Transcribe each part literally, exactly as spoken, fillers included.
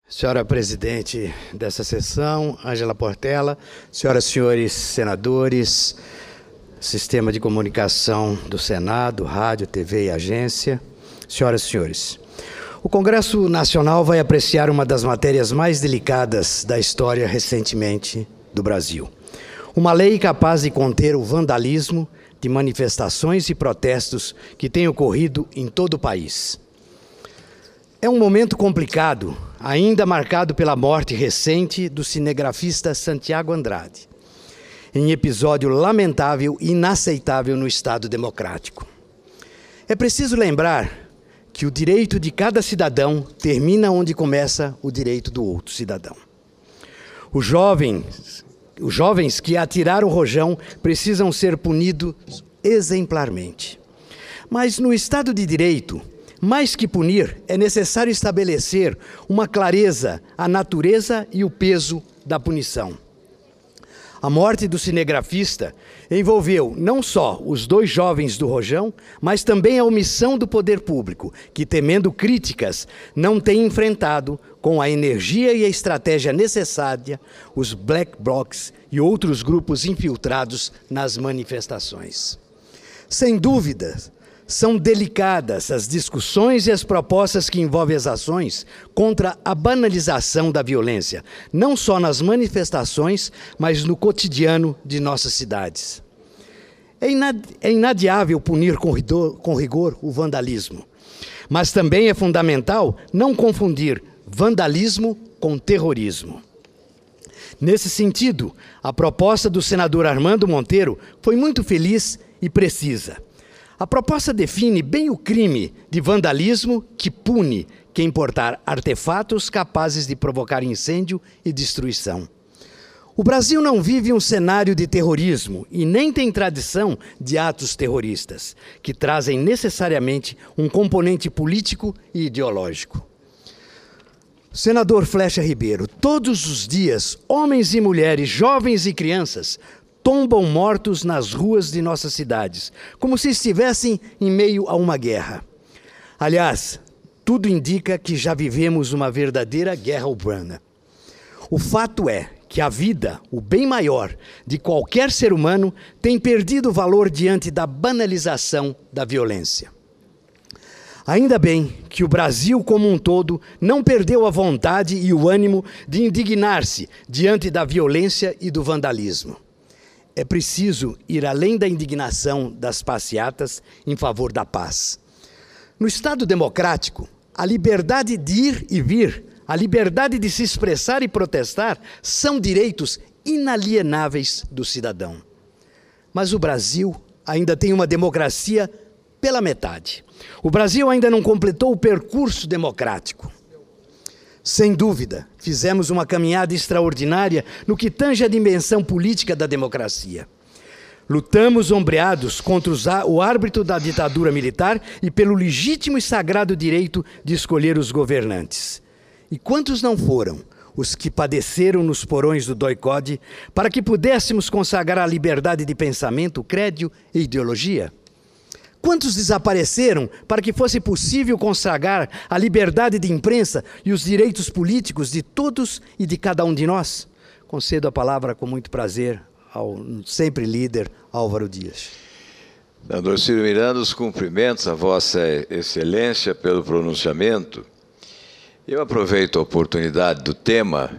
Senhora presidente dessa sessão, Ângela Portela, senhoras e senhores senadores, Sistema de Comunicação do Senado, Rádio, T V e Agência, senhoras e senhores. O Congresso Nacional vai apreciar uma das matérias mais delicadas da história recentemente do Brasil. Uma lei capaz de conter o vandalismo de manifestações e protestos que têm ocorrido em todo o país. É um momento complicado, ainda marcado pela morte recente do cinegrafista Santiago Andrade, em episódio lamentável e inaceitável no Estado democrático. É preciso lembrar que o direito de cada cidadão termina onde começa o direito do outro cidadão. Os jovens, os jovens que atiraram o rojão precisam ser punidos exemplarmente. Mas no Estado de Direito, mais que punir, é necessário estabelecer uma clareza, a natureza e o peso da punição. A morte do cinegrafista envolveu não só os dois jovens do rojão, mas também a omissão do poder público, que, temendo críticas, não tem enfrentado com a energia e a estratégia necessária os black blocs e outros grupos infiltrados nas manifestações. Sem dúvidas, são delicadas as discussões e as propostas que envolvem as ações contra a banalização da violência, não só nas manifestações, mas no cotidiano de nossas cidades. É, inad é inadiável punir com rigor, com rigor o vandalismo, mas também é fundamental não confundir vandalismo com terrorismo. Nesse sentido, a proposta do senador Armando Monteiro foi muito feliz e precisa. A proposta define bem o crime de vandalismo que pune quem portar artefatos capazes de provocar incêndio e destruição. O Brasil não vive um cenário de terrorismo e nem tem tradição de atos terroristas, que trazem necessariamente um componente político e ideológico. Senador Flecha Ribeiro, todos os dias, homens e mulheres, jovens e crianças, tombam mortos nas ruas de nossas cidades, como se estivessem em meio a uma guerra. Aliás, tudo indica que já vivemos uma verdadeira guerra urbana. O fato é que a vida, o bem maior de qualquer ser humano, tem perdido valor diante da banalização da violência. Ainda bem que o Brasil como um todo não perdeu a vontade e o ânimo de indignar-se diante da violência e do vandalismo. É preciso ir além da indignação das passeatas em favor da paz. No Estado democrático, a liberdade de ir e vir, a liberdade de se expressar e protestar são direitos inalienáveis do cidadão. Mas o Brasil ainda tem uma democracia pela metade. O Brasil ainda não completou o percurso democrático. Sem dúvida, fizemos uma caminhada extraordinária no que tange a dimensão política da democracia. Lutamos ombreados contra o árbitro da ditadura militar e pelo legítimo e sagrado direito de escolher os governantes. E quantos não foram os que padeceram nos porões do doicode para que pudéssemos consagrar a liberdade de pensamento, credo e ideologia? Quantos desapareceram para que fosse possível consagrar a liberdade de imprensa e os direitos políticos de todos e de cada um de nós? Concedo a palavra com muito prazer ao sempre líder Álvaro Dias. Senador Ciro Miranda, os cumprimentos a Vossa Excelência pelo pronunciamento. Eu aproveito a oportunidade do tema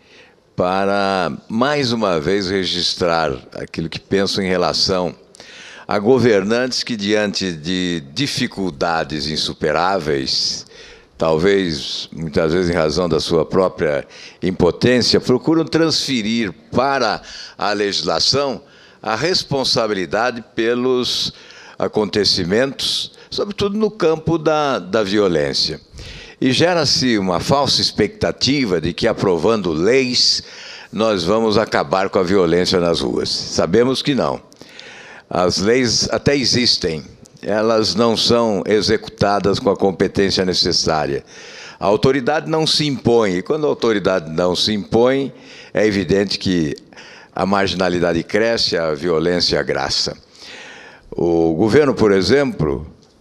para, mais uma vez, registrar aquilo que penso em relação a governantes que, diante de dificuldades insuperáveis, talvez, muitas vezes, em razão da sua própria impotência, procuram transferir para a legislação a responsabilidade pelos acontecimentos, sobretudo no campo da, da violência. E gera-se uma falsa expectativa de que, aprovando leis, nós vamos acabar com a violência nas ruas. Sabemos que não. As leis até existem, elas não são executadas com a competência necessária. A autoridade não se impõe, e quando a autoridade não se impõe, é evidente que a marginalidade cresce, a violência graça. O governo, por exemplo,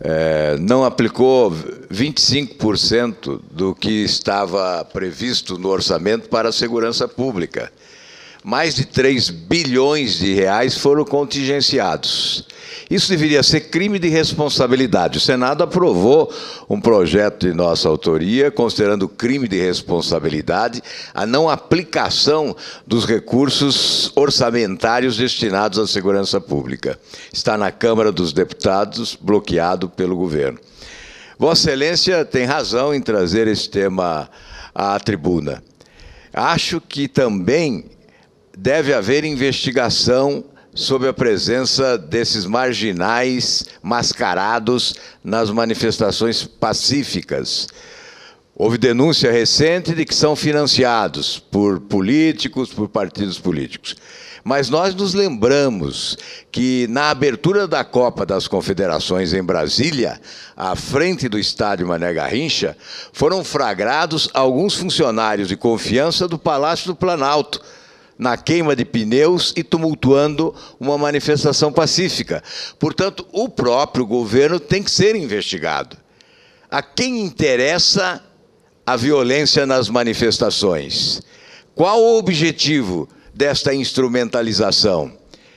é, não aplicou vinte e cinco por cento do que estava previsto no orçamento para a segurança pública. Mais de três bilhões de reais foram contingenciados. Isso deveria ser crime de responsabilidade. O Senado aprovou um projeto de nossa autoria, considerando crime de responsabilidade a não aplicação dos recursos orçamentários destinados à segurança pública. Está na Câmara dos Deputados, bloqueado pelo governo. Vossa Excelência tem razão em trazer esse tema à tribuna. Acho que também deve haver investigação sobre a presença desses marginais mascarados nas manifestações pacíficas. Houve denúncia recente de que são financiados por políticos, por partidos políticos. Mas nós nos lembramos que, na abertura da Copa das Confederações em Brasília, à frente do estádio Mané Garrincha, foram flagrados alguns funcionários de confiança do Palácio do Planalto, na queima de pneus e tumultuando uma manifestação pacífica. Portanto, o próprio governo tem que ser investigado. A quem interessa a violência nas manifestações? Qual o objetivo desta instrumentalização?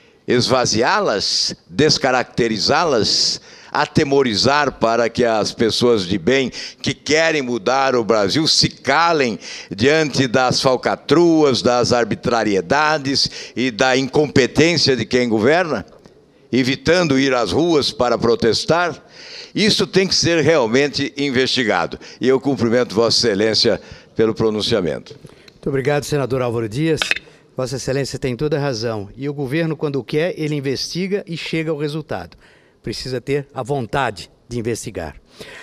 Esvaziá-las? Descaracterizá-las? Atemorizar para que as pessoas de bem que querem mudar o Brasil se calem diante das falcatruas, das arbitrariedades e da incompetência de quem governa, evitando ir às ruas para protestar? Isso tem que ser realmente investigado. E eu cumprimento Vossa Excelência pelo pronunciamento. Muito obrigado, senador Álvaro Dias. Vossa Excelência tem toda a razão. E o governo, quando quer, ele investiga e chega ao resultado. Precisa ter a vontade de investigar.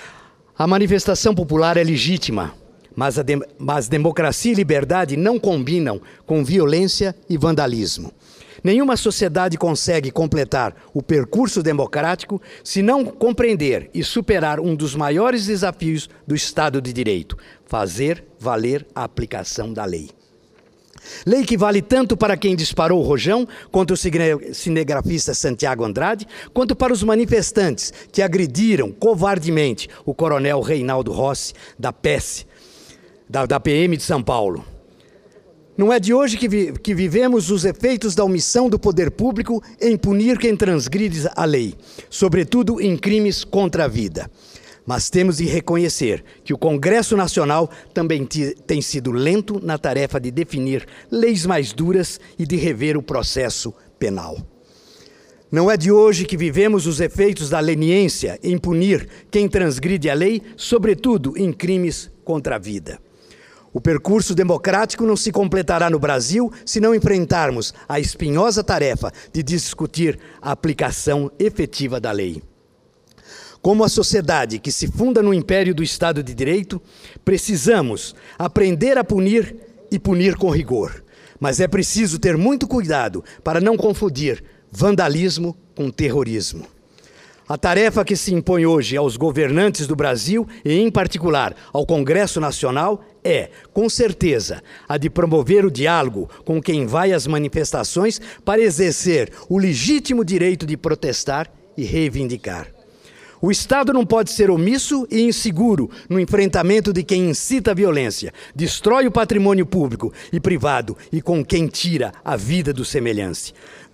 A manifestação popular é legítima, mas, a de, mas democracia e liberdade não combinam com violência e vandalismo. Nenhuma sociedade consegue completar o percurso democrático se não compreender e superar um dos maiores desafios do Estado de Direito: fazer valer a aplicação da lei. Lei que vale tanto para quem disparou o rojão contra o cinegrafista Santiago Andrade, quanto para os manifestantes que agrediram covardemente o coronel Reinaldo Rossi, da P E S, da, da P M de São Paulo. Não é de hoje que, vi, que vivemos os efeitos da omissão do poder público em punir quem transgride a lei, sobretudo em crimes contra a vida. Mas temos de reconhecer que o Congresso Nacional também tem sido lento na tarefa de definir leis mais duras e de rever o processo penal. Não é de hoje que vivemos os efeitos da leniência em punir quem transgride a lei, sobretudo em crimes contra a vida. O percurso democrático não se completará no Brasil se não enfrentarmos a espinhosa tarefa de discutir a aplicação efetiva da lei. Como a sociedade que se funda no império do Estado de Direito, precisamos aprender a punir e punir com rigor. Mas é preciso ter muito cuidado para não confundir vandalismo com terrorismo. A tarefa que se impõe hoje aos governantes do Brasil, e em particular ao Congresso Nacional, é, com certeza, a de promover o diálogo com quem vai às manifestações para exercer o legítimo direito de protestar e reivindicar. O Estado não pode ser omisso e inseguro no enfrentamento de quem incita a violência, destrói o patrimônio público e privado e com quem tira a vida do semelhante.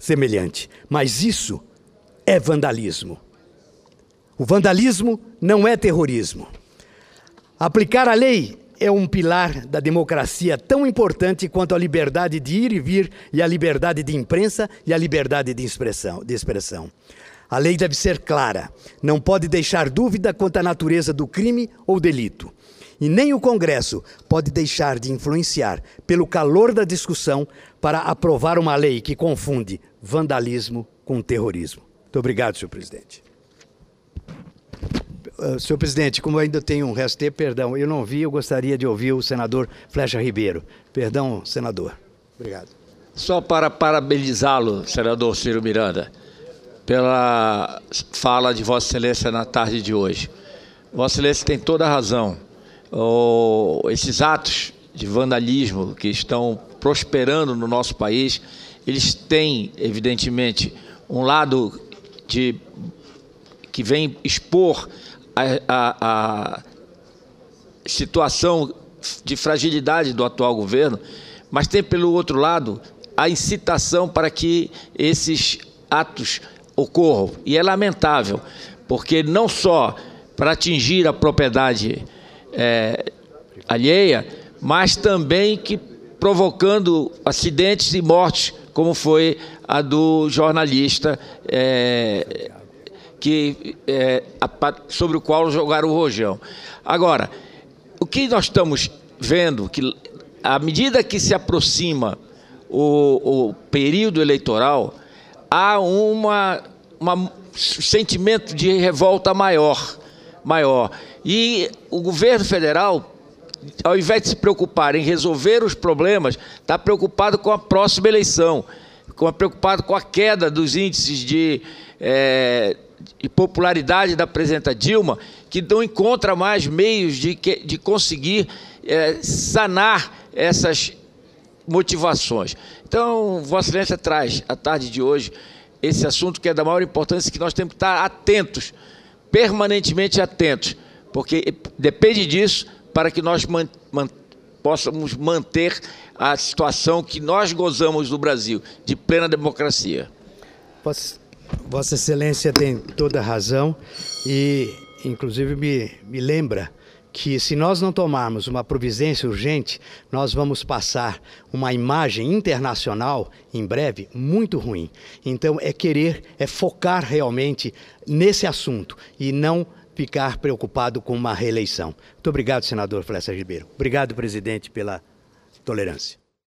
Mas isso é vandalismo. O vandalismo não é terrorismo. Aplicar a lei é um pilar da democracia tão importante quanto a liberdade de ir e vir e a liberdade de imprensa e a liberdade de expressão. De expressão. A lei deve ser clara, não pode deixar dúvida quanto à natureza do crime ou delito. E nem o Congresso pode deixar de influenciar pelo calor da discussão para aprovar uma lei que confunde vandalismo com terrorismo. Muito obrigado, senhor presidente. Uh, senhor presidente, como eu ainda tenho um resto de tempo, perdão, eu não vi, eu gostaria de ouvir o senador Flecha Ribeiro. Perdão, senador. Obrigado. Só para parabenizá-lo, senador Ciro Miranda, pela fala de Vossa Excelência na tarde de hoje. Vossa Excelência tem toda a razão. Oh, esses atos de vandalismo que estão prosperando no nosso país, eles têm, evidentemente, um lado de que vem expor a, a, a situação de fragilidade do atual governo, mas tem, pelo outro lado, a incitação para que esses atos ocorram. E é lamentável, porque não só para atingir a propriedade é, alheia, mas também que provocando acidentes e mortes, como foi a do jornalista é, que, é, a, sobre o qual jogaram o rojão. Agora, o que nós estamos vendo, que à medida que se aproxima o, o período eleitoral, há uma, uma sentimento de revolta maior, maior. E o governo federal, ao invés de se preocupar em resolver os problemas, está preocupado com a próxima eleição, com, preocupado com a queda dos índices de, é, de popularidade da presidenta Dilma, que não encontra mais meios de, de conseguir é, sanar essas motivações. Então, Vossa Excelência traz, à tarde de hoje, esse assunto que é da maior importância, que nós temos que estar atentos, permanentemente atentos, porque depende disso para que nós man, man, possamos manter a situação que nós gozamos no Brasil, de plena democracia. Vossa, Vossa Excelência tem toda a razão e, inclusive, me, me lembra que se nós não tomarmos uma providência urgente, nós vamos passar uma imagem internacional, em breve, muito ruim. Então, é querer, é focar realmente nesse assunto e não ficar preocupado com uma reeleição. Muito obrigado, senador Flessa Ribeiro. Obrigado, presidente, pela tolerância.